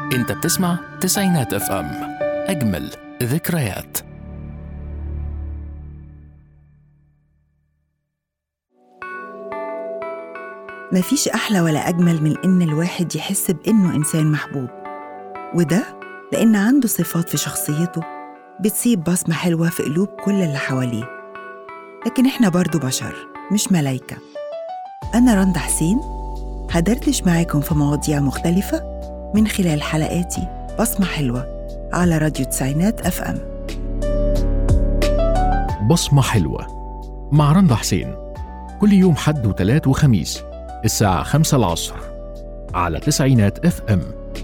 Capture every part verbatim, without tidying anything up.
انت بتسمع تسعينات اف ام، اجمل ذكريات. مفيش أحلى ولا أجمل من إن الواحد يحس بإنه إنسان محبوب، وده لأن عنده صفات في شخصيته بتسيب بصمة حلوة في قلوب كل اللي حواليه. لكن إحنا برضو بشر مش ملايكة. أنا رندا حسين هدردش معاكم في مواضيع مختلفة من خلال حلقاتي بصمة حلوة على راديو تسعينات اف ام. بصمة حلوة مع رندا حسين، كل يوم حد وتلات وخميس الساعة خمسة العصر على تسعينات اف ام.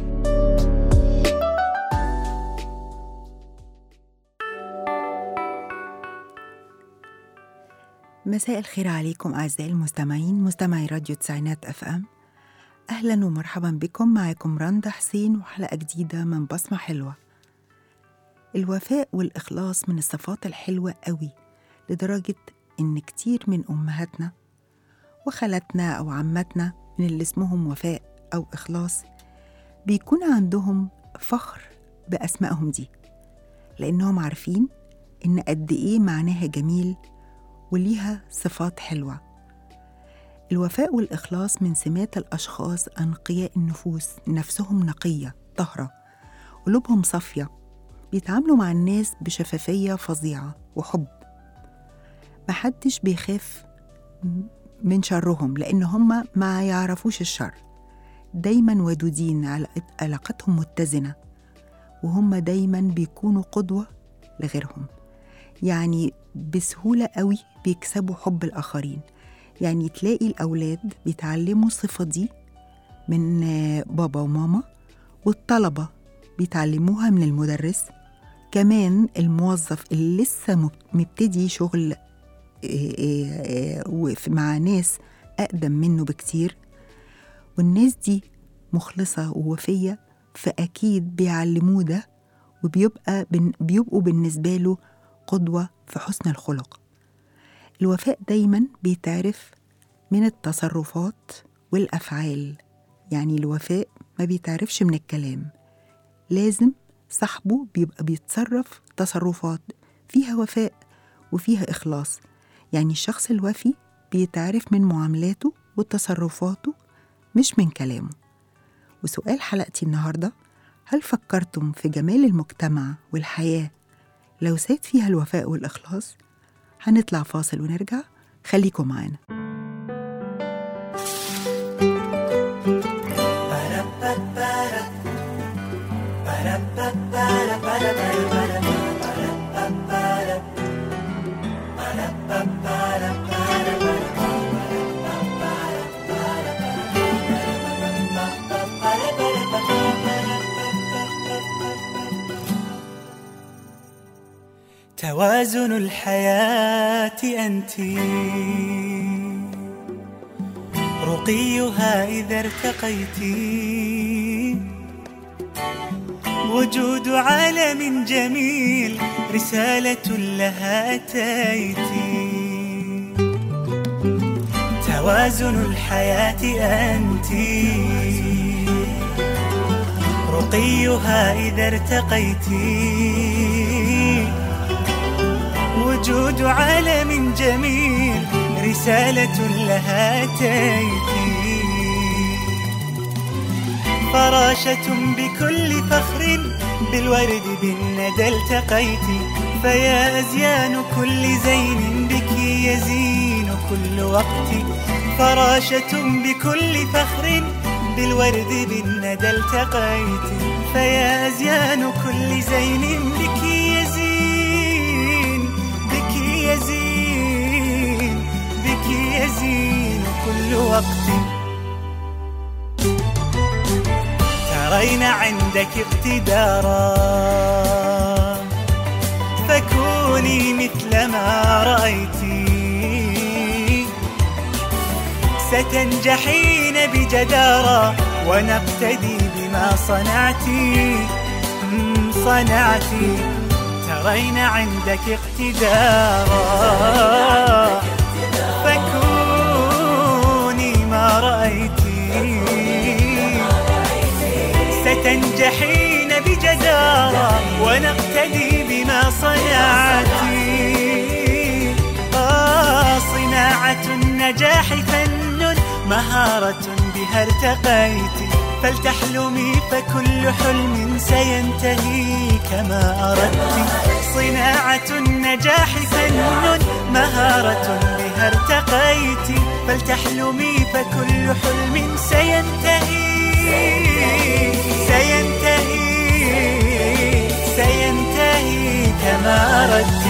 مساء الخير عليكم أعزائي المستمعين، مستمعي راديو تسعينات اف ام. أهلاً ومرحباً بكم، معاكم رندا حسين وحلقة جديدة من بصمة حلوة. الوفاء والإخلاص من الصفات الحلوة قوي، لدرجة إن كتير من أمهاتنا وخالاتنا أو عماتنا من اللي اسمهم وفاء أو إخلاص بيكون عندهم فخر بأسمائهم دي، لأنهم عارفين إن قد إيه معناها جميل وليها صفات حلوة. الوفاء والإخلاص من سمات الأشخاص أنقياء النفوس، نفسهم نقية طهرة، قلوبهم صافية، بيتعاملوا مع الناس بشفافية فظيعة وحب. محدش بيخاف من شرهم لأن هم ما يعرفوش الشر، دايما ودودين، علاقتهم متزنة، وهم دايما بيكونوا قدوة لغيرهم. يعني بسهولة قوي بيكسبوا حب الآخرين. يعني تلاقي الأولاد بيتعلموا الصفة دي من بابا وماما، والطلبة بيتعلموها من المدرس، كمان الموظف اللي لسه مبتدي شغل مع ناس أقدم منه بكتير، والناس دي مخلصة ووفية، فأكيد بيعلموه ده، وبيبقى بيبقوا بالنسبة له قدوة في حسن الخلق. الوفاء دايماً بيتعرف من التصرفات والأفعال. يعني الوفاء ما بيتعرفش من الكلام، لازم صاحبه بيبقى بيتصرف تصرفات فيها وفاء وفيها إخلاص. يعني الشخص الوفي بيتعرف من معاملاته وتصرفاته مش من كلامه. وسؤال حلقتي النهاردة: هل فكرتم في جمال المجتمع والحياة لو ساد فيها الوفاء والإخلاص؟ هنطلع فاصل ونرجع، خليكم معانا. توازن الحياة أنت، رقيها إذا ارتقيت، وجود عالم جميل رسالة لها أتيت. توازن الحياة أنت، رقيها إذا ارتقيت، وجود عالم جميل رسالة لها أتيت. فراشة بكل فخر بالورد بالندى التقيت، فيا أزيان كل زين بك يزين كل وقت. فراشة بكل فخر بالورد بالندى التقيت، فيا أزيان كل زين بك يزين بك يزين بك يزين كل وقت. ترين عندك اقتدارا، فكوني مثل ما رأيتي، ستنجحين بجدارة، ونقتدي بما صنعتي صنعتي. ترين عندك اقتدارا، فكوني ما رأيتي، تنجحين بجدارة ونقتدي بما صنعتي. آه صناعة النجاح فن مهارة بها ارتقيت، فلتحلمي فكل حلم سينتهي كما أردت. صناعة النجاح فن مهارة بها ارتقيت، فلتحلمي فكل حلم سينتهي سينتهي سينتهي كما أردت.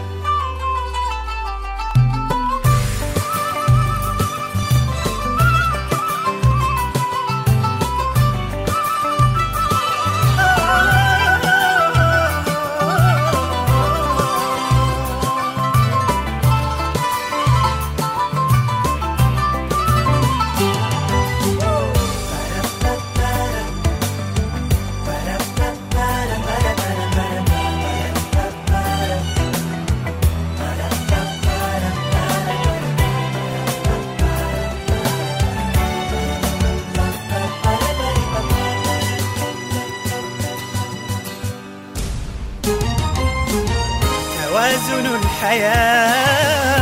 توازن الحياة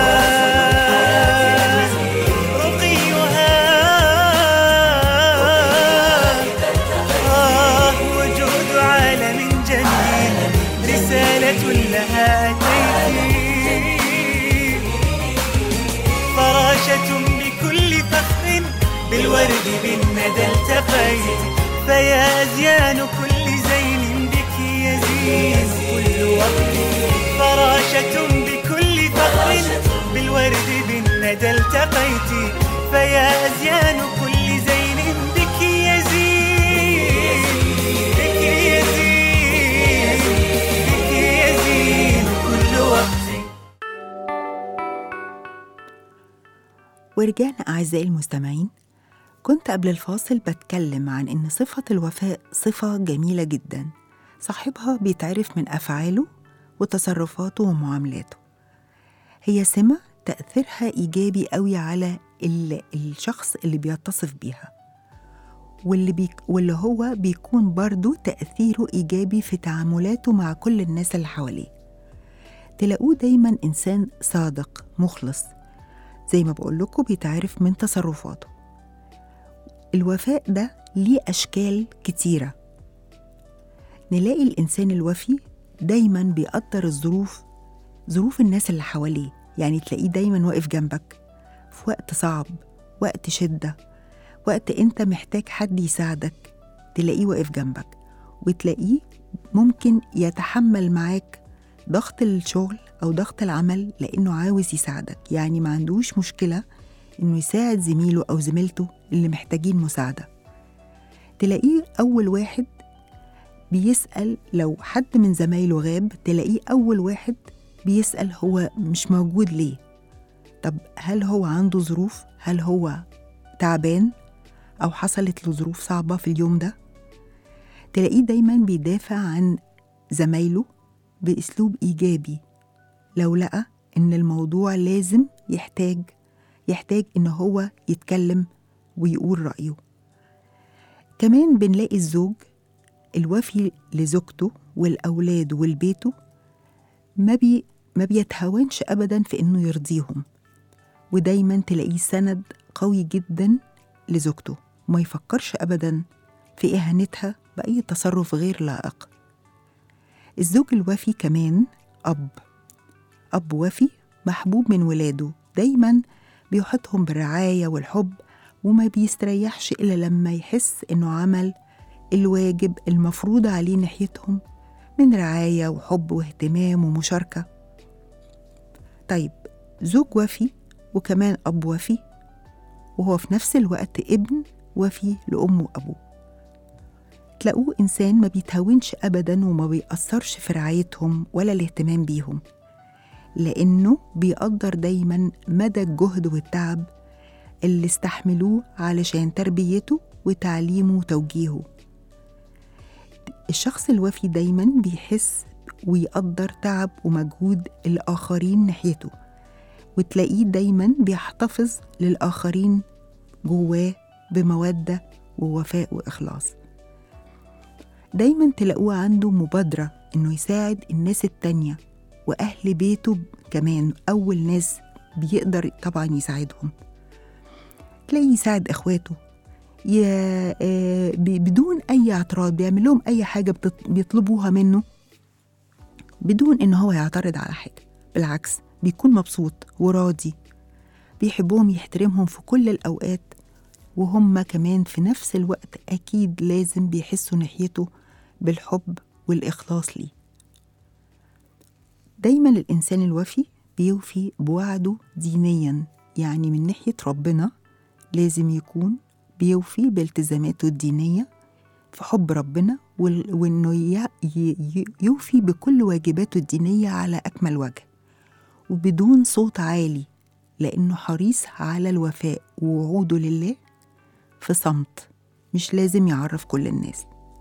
رقيها، آه وجود عالم جميل رسالة لها أتيت. فراشة بكل فخر بالورد بالندى التقيت، فيا أزيان كل زين بك يزين كل وقت. فراشة بكل فخر بالورد بالندى التقيت، فيا أزيان كل زين بك يزين بك يزين بك يزين كل وقت. ورجعنا أعزائي المستمعين. كنت قبل الفاصل بتكلم عن إن صفة الوفاء صفة جميلة جدا، صاحبها بيتعرف من أفعاله وتصرفاته ومعاملاته. هي سمة تأثيرها إيجابي قوي على الشخص اللي بيتصف بيها، واللي, بيك واللي هو بيكون برضو تأثيره إيجابي في تعاملاته مع كل الناس اللي حواليه. تلاقوه دايما إنسان صادق مخلص، زي ما بقول لكم بيتعرف من تصرفاته. الوفاء ده ليه أشكال كتيرة. نلاقي الإنسان الوفي دايماً بيقدر الظروف، ظروف الناس اللي حواليه، يعني تلاقيه دايماً واقف جنبك في وقت صعب، وقت شدة، وقت أنت محتاج حد يساعدك تلاقيه واقف جنبك، وتلاقيه ممكن يتحمل معاك ضغط الشغل أو ضغط العمل لأنه عاوز يساعدك، يعني ما عندوش مشكلة إنه يساعد زميله أو زميلته اللي محتاجين مساعدة. تلاقيه أول واحد بيسأل لو حد من زمايله غاب، تلاقيه أول واحد بيسأل هو مش موجود ليه؟ طب هل هو عنده ظروف؟ هل هو تعبان؟ أو حصلت له ظروف صعبة في اليوم ده؟ تلاقيه دايماً بيدافع عن زمايله بأسلوب إيجابي لو لقى إن الموضوع لازم يحتاج يحتاج إن هو يتكلم ويقول رأيه. كمان بنلاقي الزوج الوفي لزوجته والأولاد والبيته ما, بي ما بيتهاونش أبداً في إنه يرضيهم، ودايماً تلاقيه سند قوي جداً لزوجته، وما يفكرش أبداً في إهانتها بأي تصرف غير لائق. الزوج الوفي كمان أب أب وفي محبوب من ولاده، دايماً بيحطهم بالرعاية والحب، وما بيستريحش إلا لما يحس إنه عمل الواجب المفروض عليه ناحيتهم من رعاية وحب واهتمام ومشاركة. طيب زوج وفي وكمان أب وفي، وهو في نفس الوقت ابن وفي لأمه وأبوه، تلاقوه إنسان ما بيتهاونش أبداً وما بيأثرش في رعايتهم ولا الاهتمام بيهم، لأنه بيقدر دايماً مدى الجهد والتعب اللي استحملوه علشان تربيته وتعليمه وتوجيهه. الشخص الوفي دايماً بيحس ويقدر تعب ومجهود الآخرين ناحيته، وتلاقيه دايماً بيحتفظ للآخرين جواه بمودة ووفاء وإخلاص. دايما تلاقوه عنده مبادرة إنه يساعد الناس التانية وأهل بيته كمان، أول ناس بيقدر طبعا يساعدهم. تلاقيه يساعد إخواته بدون أي اعتراض، بيعمل لهم أي حاجة بيطلبوها منه بدون إن هو يعترض على حاجة، بالعكس بيكون مبسوط وراضي، بيحبهم يحترمهم في كل الأوقات، وهم كمان في نفس الوقت أكيد لازم بيحسوا ناحيته بالحب والإخلاص ليه. دايما الإنسان الوفي بيوفي بوعده دينيا، يعني من ناحية ربنا لازم يكون بيوفي بالتزاماته الدينية في حب ربنا، وإنه يوفي بكل واجباته الدينية على أكمل وجه وبدون صوت عالي، لأنه حريص على الوفاء ووعوده لله في صمت، مش لازم يعرف كل الناس.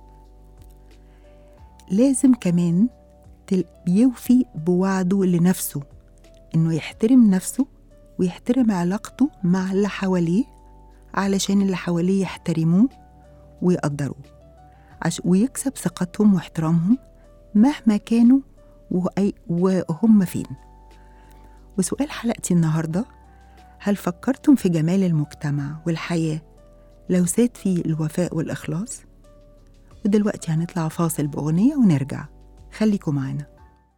لازم كمان يوفي بوعده لنفسه، إنه يحترم نفسه ويحترم علاقته مع اللي حواليه علشان اللي حواليه يحترموه ويقدروه، ويكسب ثقتهم واحترامهم مهما كانوا وهم فين. وسؤال حلقتي النهاردة: هل فكرتم في جمال المجتمع والحياة لو ساد فيه الوفاء والإخلاص؟ ودلوقتي هنطلع فاصل بأغنية ونرجع، خليكم معنا.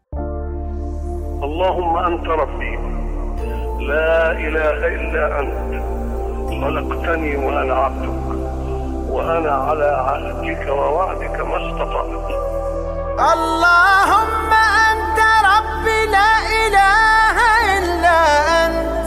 اللهم أنت ربي لا إله إلا أنت، خلقتني وأنا عبدك، وأنا على عهدك ووعدك ما استطعت. اللهم أنت ربي لا إله إلا أنت،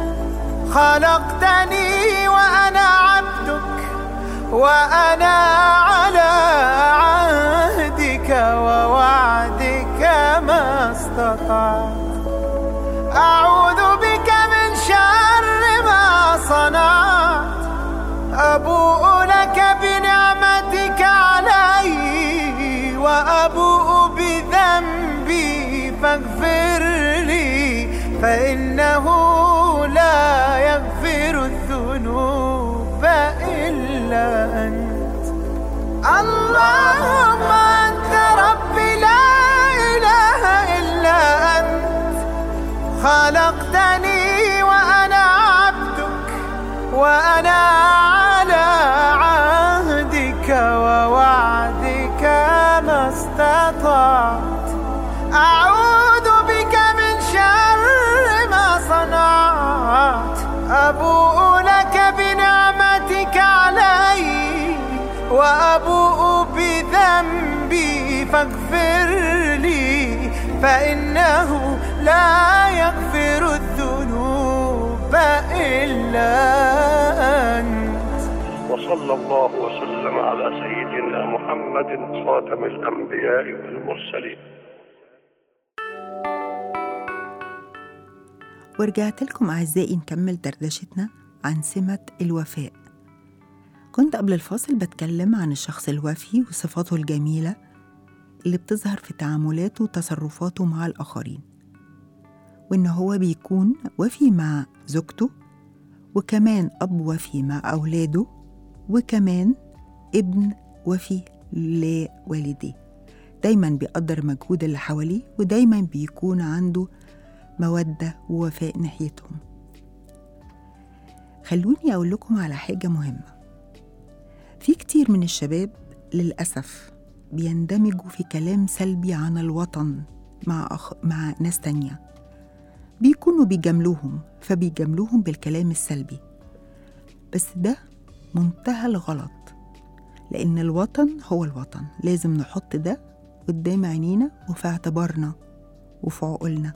خلقتني وأنا عبدك، وأنا على عهدك ووعدك ما استطعت. أعوذ بك من شر ما صنعت، أبوء لك بنعمتك علي وأبوء بذنبي فاغفر لي، فإنه لا يغفر الذنوب إلا أنت. اللهم أنت ربي لا إله إلا أنت، خلقتني وأنا عبدك، وأنا على عهدك ووعدك ما استطعت. أعوذ بك من شر ما صنعت، أبوء لك بنعمتك علي وأبوء بذنبي فاغفر لي، فإنه لا يغفر الذنوب إلا أنت. وصلى الله وسلم على سيدنا محمد خاتم الأنبياء والمرسلين. ورجعت لكم أعزائي نكمل دردشتنا عن سمة الوفاء. كنت قبل الفاصل بتكلم عن الشخص الوفي وصفاته الجميلة اللي بتظهر في تعاملاته وتصرفاته مع الآخرين، وإن هو بيكون وفي مع زوجته، وكمان أب وفي مع أولاده، وكمان ابن وفي لوالديه. دايما بيقدر مجهود اللي حواليه، ودايما بيكون عنده مودة ووفاء ناحيتهم. خلوني أقول لكم على حاجة مهمة. في كتير من الشباب للأسف بيندمجوا في كلام سلبي عن الوطن مع, أخ... مع ناس تانية، بيكونوا بيجاملوهم فبيجاملوهم بالكلام السلبي، بس ده منتهى الغلط، لأن الوطن هو الوطن، لازم نحط ده قدام عينينا وفي اعتبارنا وفي عقولنا.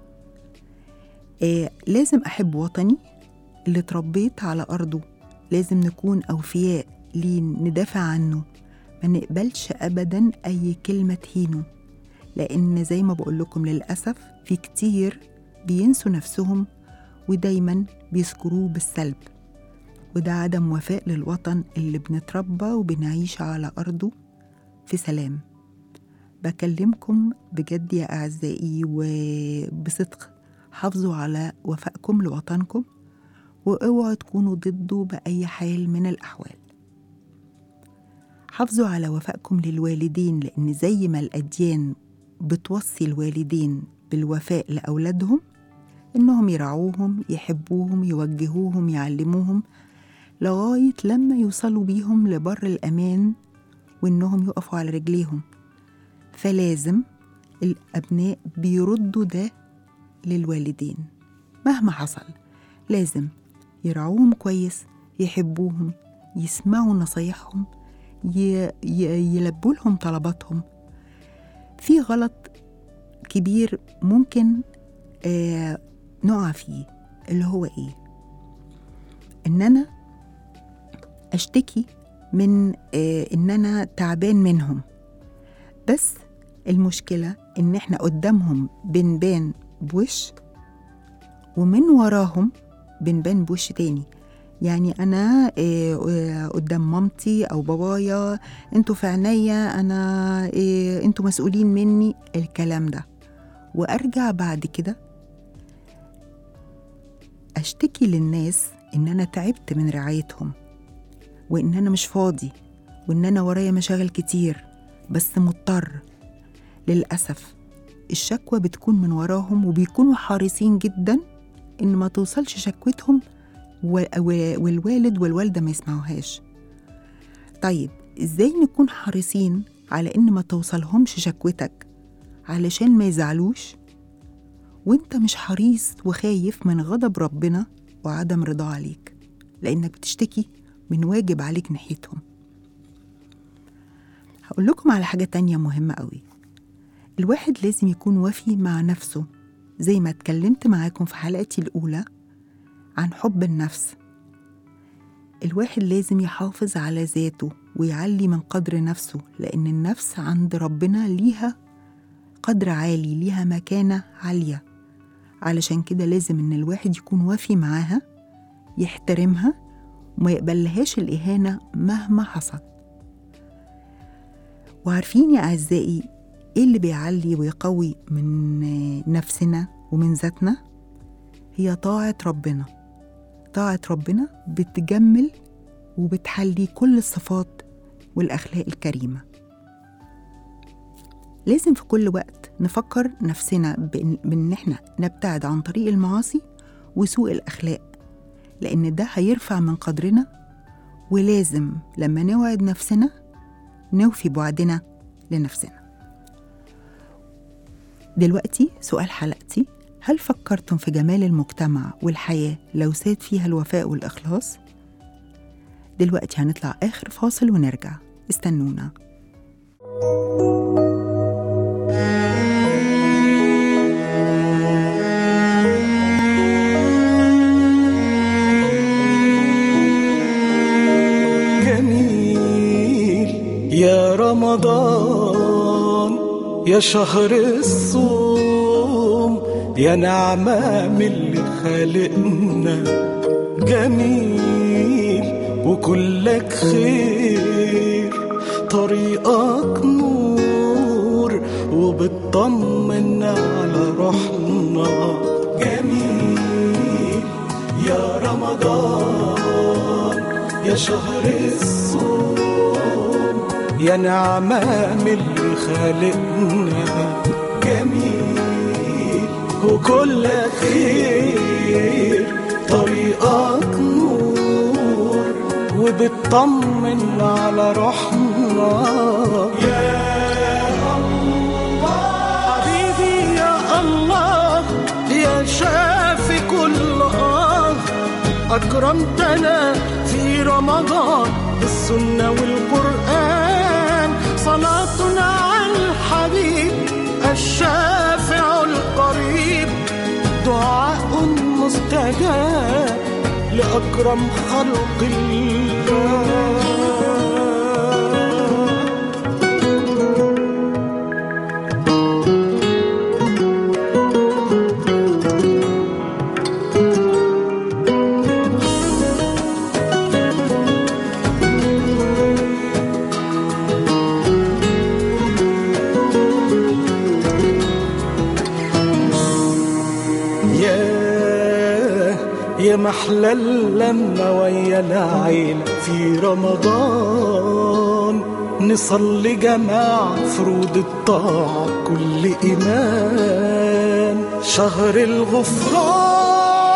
آه لازم أحب وطني اللي اتربيت على أرضه، لازم نكون أوفياء ليه، ندافع عنه، ما نقبلش أبداً أي كلمة تهينه، لأن زي ما بقول لكم للأسف في كتير بينسوا نفسهم ودايماً بيذكروه بالسلب، وده عدم وفاء للوطن اللي بنتربى وبنعيش على أرضه في سلام. بكلمكم بجد يا أعزائي وبصدق، حافظوا على وفائكم لوطنكم واوعوا تكونوا ضده بأي حال من الأحوال. حافظوا على وفائكم للوالدين، لأن زي ما الأديان بتوصي الوالدين بالوفاء لأولادهم، إنهم يرعوهم، يحبوهم، يوجهوهم، يعلموهم لغاية لما يوصلوا بيهم لبر الأمان وإنهم يقفوا على رجليهم. فلازم الأبناء بيردوا ده للوالدين مهما حصل، لازم يرعوهم كويس، يحبوهم، يسمعوا نصايحهم، ي... ي... يلبوا لهم طلباتهم. في غلط كبير ممكن آه نقع فيه، اللي هو إيه؟ إن أنا أشتكي من آه إن أنا تعبان منهم، بس المشكلة إن إحنا قدامهم بنبان بوش ومن وراهم بنبان بوش تاني. يعني أنا آه قدام مامتي أو بابايا أنتوا في عينيا، أنا آه أنتوا مسؤولين مني، الكلام ده. وأرجع بعد كده أشتكي للناس إن أنا تعبت من رعايتهم، وإن أنا مش فاضي، وإن أنا ورايا مشاغل كتير، بس مضطر. للأسف الشكوى بتكون من وراهم، وبيكونوا حريصين جدا إن ما توصلش شكوتهم والوالد والوالدة ما يسمعوهاش. طيب إزاي نكون حريصين على إن ما توصلهمش شكوتك علشان ما يزعلوش، وإنت مش حريص وخايف من غضب ربنا وعدم رضا عليك، لأنك بتشتكي من واجب عليك ناحيتهم؟ هقول لكم على حاجة تانية مهمة قوي. الواحد لازم يكون وفي مع نفسه، زي ما اتكلمت معاكم في حلقتي الأولى عن حب النفس. الواحد لازم يحافظ على ذاته ويعلي من قدر نفسه، لأن النفس عند ربنا ليها قدر عالي، ليها مكانة عالية. علشان كده لازم إن الواحد يكون وفي معاها، يحترمها وما يقبلهاش الإهانة مهما حصل. وعارفين يا أعزائي إيه اللي بيعلي ويقوي من نفسنا ومن ذاتنا؟ هي طاعة ربنا. طاعة ربنا بتجمل وبتحلي كل الصفات والأخلاق الكريمة. لازم في كل وقت نفكر نفسنا بأن احنا نبتعد عن طريق المعاصي وسوء الأخلاق، لأن ده هيرفع من قدرنا. ولازم لما نوعد نفسنا نوفي بوعدنا لنفسنا. دلوقتي سؤال حلقتي: هل فكرتم في جمال المجتمع والحياة لو ساد فيها الوفاء والإخلاص؟ دلوقتي هنطلع آخر فاصل ونرجع، استنونا. جميل يا رمضان، يا شهر الصوم، يا نعمة من اللي خالقنا. جميل وكلك خير، طريقك نور وبتطمن على روحنا. جميل يا رمضان، يا شهر الصوم، يا نعمة من اللي خالقنا. جميل وكلك خير، طريقك نور وبتطمن على روحنا. يا الله حبيبي، يا الله يا شافي كل آه، أكرمتنا في رمضان بالسنة والقرآن. صلاتنا على الحبيب الشافع القريب، دعاء مستجاب لأكرم خلق الله. يا محلى لما ويا العيلة في رمضان، نصلي جماعة فروض الطاعة كل إيمان. شهر الغفران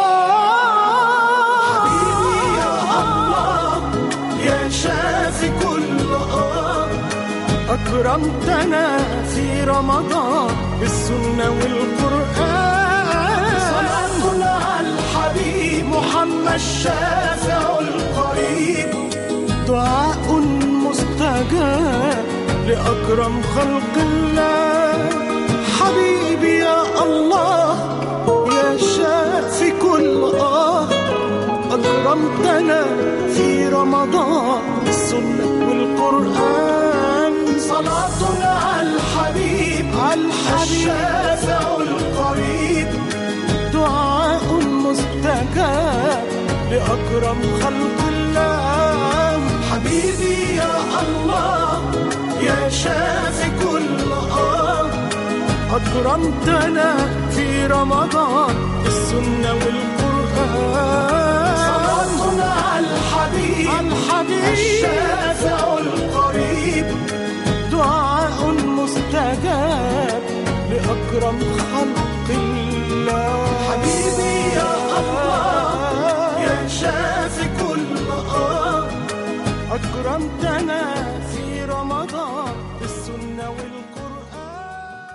حبيبي يا الله يا شافي كل آه، أكرمتنا في رمضان بالسنة والقرآن. صلاتنا على الحبيب محمد الشافع القريب، دعاء مستجاب لأكرم خلق الله. حبيبي يا الله يا شافي كل آه، أكرمتنا في رمضان بالسنة والقرآن. صلاتنا على الحبيب على الشافع القريب، دعاء مستجاب لأكرم خلق الله. حبيبي يا الله يا شافي كل آه، أكرمتنا في رمضان بالسنة والقرآن. صلاتنا على الحبيب على الحبيب الشافع القريب، دعاء مستجاب لأكرم خلق الله. حبيبي يا الله يا شافي كل آه، أكرمتنا في رمضان بالسنة والقرآن.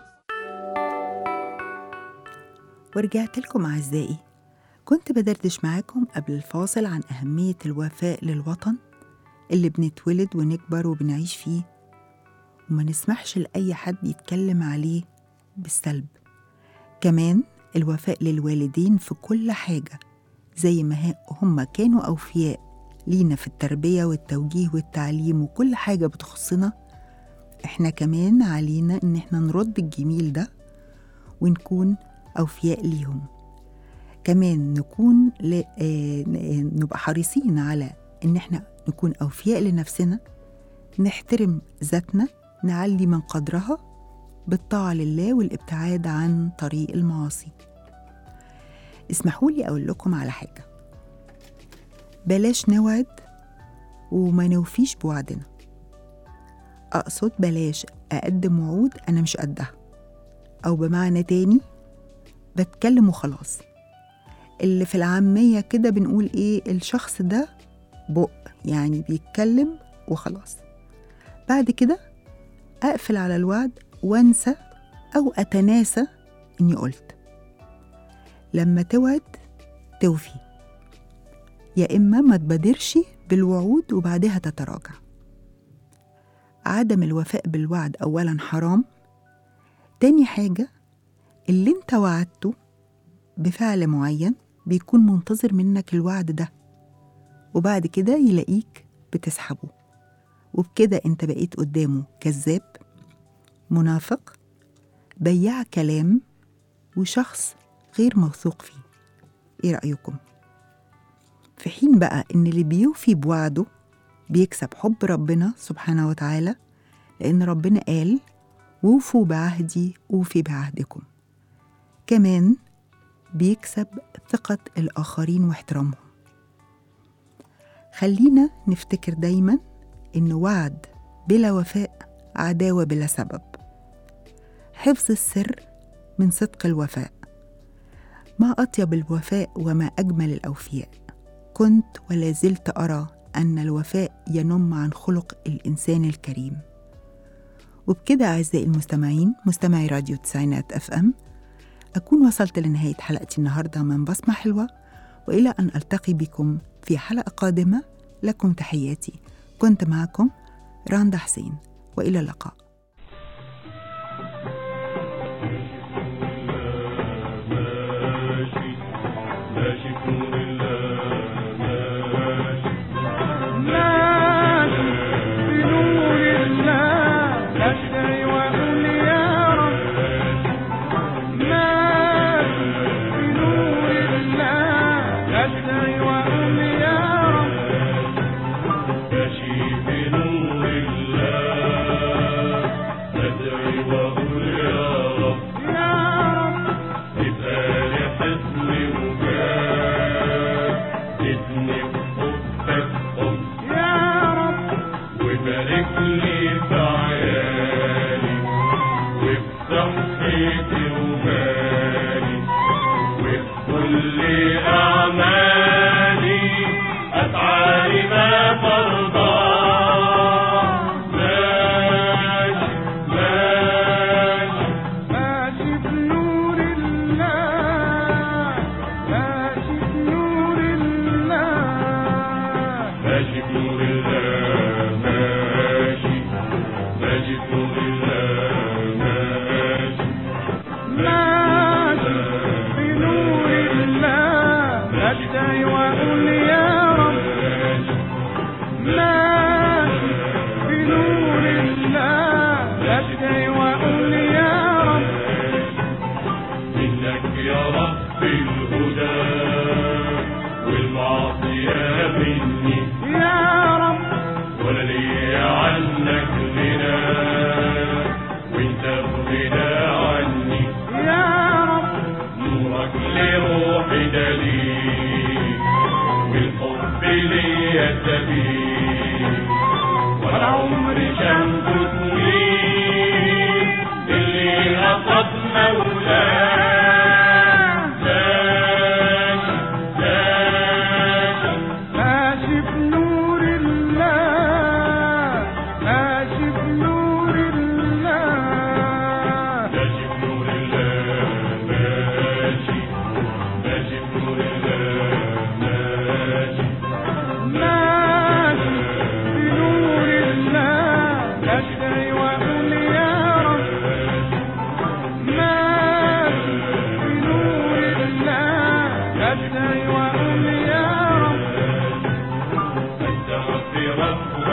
ورجعت لكم أعزائي. كنت بدردش معاكم قبل الفاصل عن أهمية الوفاء للوطن اللي بنتولد ونكبر وبنعيش فيه، وما نسمحش لأي حد يتكلم عليه بالسلب. كمان الوفاء للوالدين في كل حاجة، زي ما هم كانوا أوفياء لينا في التربية والتوجيه والتعليم وكل حاجة بتخصنا، احنا كمان علينا ان احنا نرد الجميل ده ونكون أوفياء ليهم. كمان نكون ل... آه... نبقى حريصين على ان احنا نكون أوفياء لنفسنا، نحترم ذاتنا، نعلي من قدرها بالطاعة لله والابتعاد عن طريق المعاصي. اسمحوا لي أقول لكم على حاجة، بلاش نوعد وما نوفيش بوعدنا. أقصد بلاش أقدم وعود أنا مش قدها، أو بمعنى تاني بتكلم وخلاص. اللي في العامية كده بنقول إيه، الشخص ده بق، يعني بيتكلم وخلاص. بعد كده أقفل على الوعد وانسى أو أتناسى إني قلت. لما توعد توفي، يا إما ما تبادرش بالوعود وبعدها تتراجع. عدم الوفاء بالوعد أولاً حرام. تاني حاجة، اللي انت وعدته بفعل معين بيكون منتظر منك الوعد ده، وبعد كده يلاقيك بتسحبه، وبكده انت بقيت قدامه كذاب، منافق، بياع كلام، وشخص غير موثوق فيه. ايه رأيكم؟ في حين بقى ان اللي بيوفي بوعده بيكسب حب ربنا سبحانه وتعالى، لأن ربنا قال ووفوا بعهدي أوفي بعهدكم. كمان بيكسب ثقة الآخرين واحترامهم. خلينا نفتكر دايما إن وعد بلا وفاء عداوة بلا سبب. حفظ السر من صدق الوفاء. ما أطيب الوفاء وما أجمل الأوفياء. كنت ولا زلت أرى أن الوفاء ينم عن خلق الإنسان الكريم. وبكده أعزائي المستمعين، مستمعي راديو تسعينات أف أم، أكون وصلت لنهاية حلقتي النهاردة من بصمة حلوة، وإلى أن ألتقي بكم في حلقة قادمة. لكم تحياتي، كنت معكم راندا حسين، وإلى اللقاء. بنور الله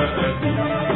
العقل